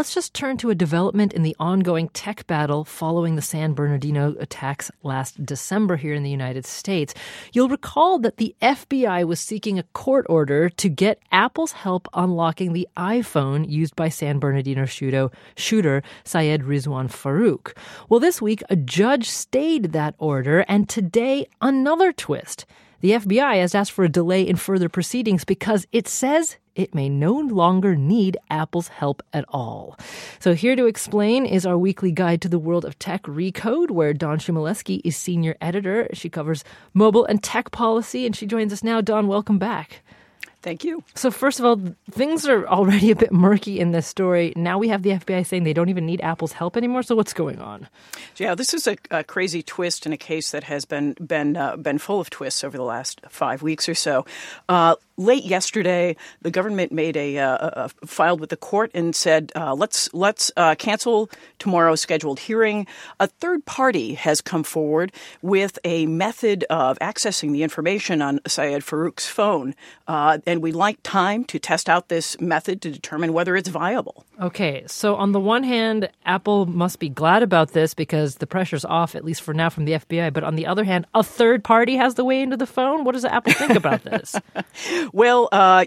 let's just turn to a development in the ongoing tech battle following the San Bernardino attacks last December here in the United States. You'll recall that the FBI was seeking a court order to get Apple's help unlocking the iPhone used by San Bernardino shooter Syed Rizwan Farook. Well, this week, a judge stayed that order, and today, another twist. The FBI has asked for a delay in further proceedings because it says it may no longer need Apple's help at all. So here to explain is our weekly guide to the world of tech, Recode, where Dawn Chmielewski is senior editor. She covers mobile and tech policy, and she joins us now. Dawn, welcome back. Thank you. So first of all, things are already a bit murky in this story. Now we have the FBI saying they don't even need Apple's help anymore. So what's going on? Yeah, this is a crazy twist in a case that has been full of twists over the last 5 weeks or so. Late yesterday, the government made filed with the court and said, let's cancel tomorrow's scheduled hearing. A third party has come forward with a method of accessing the information on Syed Farook's phone, and we'd like time to test out this method to determine whether it's viable. Okay, so on the one hand, Apple must be glad about this because the pressure's off, at least for now, from the FBI. But on the other hand, a third party has the way into the phone? What does Apple think about this? Well,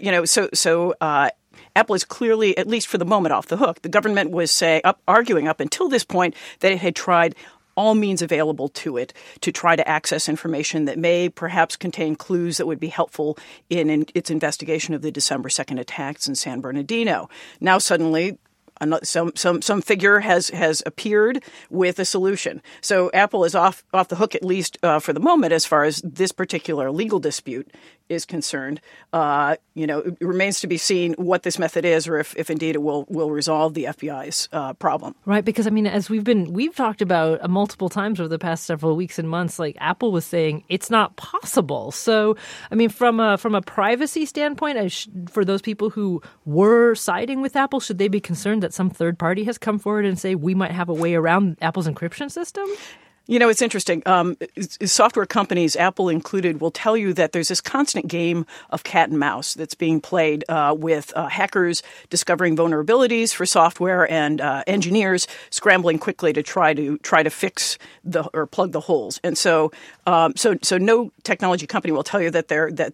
Apple is clearly, at least for the moment, off the hook. The government was arguing up until this point that it had tried all means available to it to try to access information that may perhaps contain clues that would be helpful in its investigation of the December 2nd attacks in San Bernardino. Now suddenly, some figure has appeared with a solution. So Apple is off the hook, at least for the moment, as far as this particular legal dispute is concerned. It remains to be seen what this method is, or if indeed it will resolve the FBI's problem. Right, because as we've talked about multiple times over the past several weeks and months, like Apple was saying it's not possible. So, from a privacy standpoint, for those people who were siding with Apple, should they be concerned that some third party has come forward and say we might have a way around Apple's encryption system? It's interesting. Software companies, Apple included, will tell you that there's this constant game of cat and mouse that's being played with hackers discovering vulnerabilities for software and engineers scrambling quickly to try to fix or plug the holes. And so no technology company will tell you that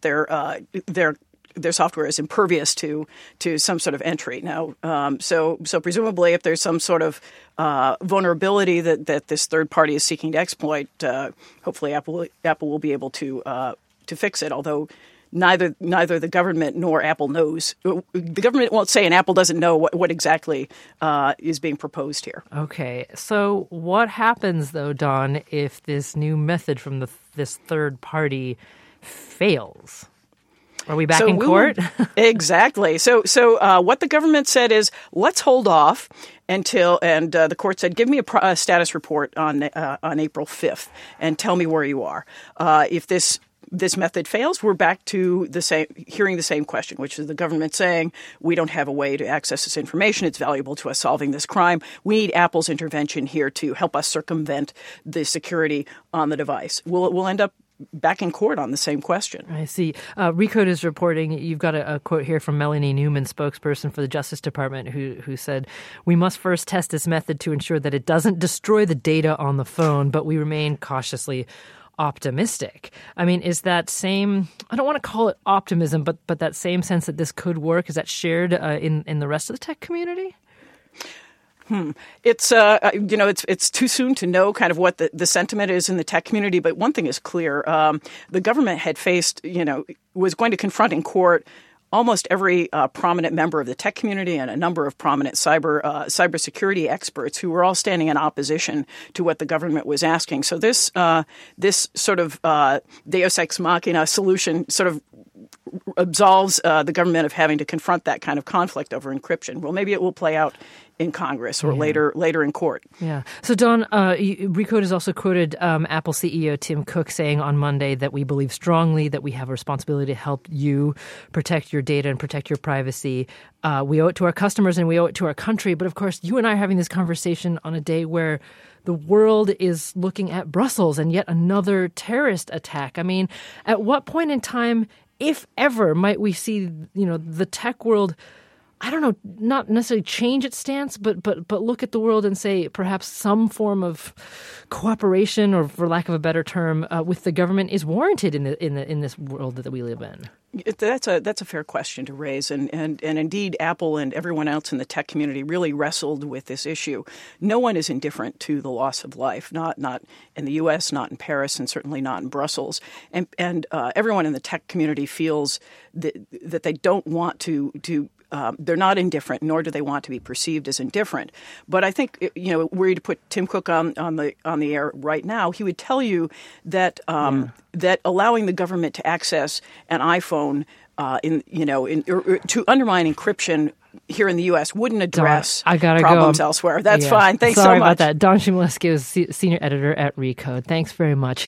their software is impervious to some sort of entry. Now, so presumably, if there's some sort of vulnerability that this third party is seeking to exploit, hopefully Apple will be able to fix it. Although neither the government nor Apple knows. The government won't say, and Apple doesn't know what exactly is being proposed here. Okay, so what happens though, Dawn, if this new method from this third party fails? Are we back in court? Exactly. So what the government said is, let's hold off until, and the court said, give me a status report on April 5th and tell me where you are. If this method fails, we're back to hearing the same question, which is the government saying, we don't have a way to access this information. It's valuable to us solving this crime. We need Apple's intervention here to help us circumvent the security on the device. We'll end up back in court on the same question. I see. Recode is reporting, you've got a quote here from Melanie Newman, spokesperson for the Justice Department, who said, we must first test this method to ensure that it doesn't destroy the data on the phone, but we remain cautiously optimistic. Is that same, I don't want to call it optimism, but that same sense that this could work, is that shared in the rest of the tech community? It's too soon to know kind of what the sentiment is in the tech community. But one thing is clear. The government had was going to confront in court almost every prominent member of the tech community and a number of prominent cybersecurity experts who were all standing in opposition to what the government was asking. So this sort of Deus Ex Machina solution sort of absolves the government of having to confront that kind of conflict over encryption. Well, maybe it will play out in Congress or later in court. Yeah. So, Dawn, Recode has also quoted Apple CEO Tim Cook saying on Monday that we believe strongly that we have a responsibility to help you protect your data and protect your privacy. We owe it to our customers and we owe it to our country. But of course, you and I are having this conversation on a day where the world is looking at Brussels and yet another terrorist attack. At what point in time, if ever, might we see, the tech world I don't know, not necessarily change its stance, but look at the world and say perhaps some form of cooperation, or for lack of a better term, with the government is warranted in this world that we live in? That's a fair question to raise, and indeed, Apple and everyone else in the tech community really wrestled with this issue. No one is indifferent to the loss of life, not in the U.S., not in Paris, and certainly not in Brussels. And everyone in the tech community feels that they don't want to. They're not indifferent, nor do they want to be perceived as indifferent. But I think, were you to put Tim Cook on the air right now, he would tell you that that allowing the government to access an iPhone to undermine encryption here in the U.S. wouldn't address problems elsewhere. That's fine. Thanks so much. Sorry about that. Dawn Chmielewski is senior editor at Recode. Thanks very much.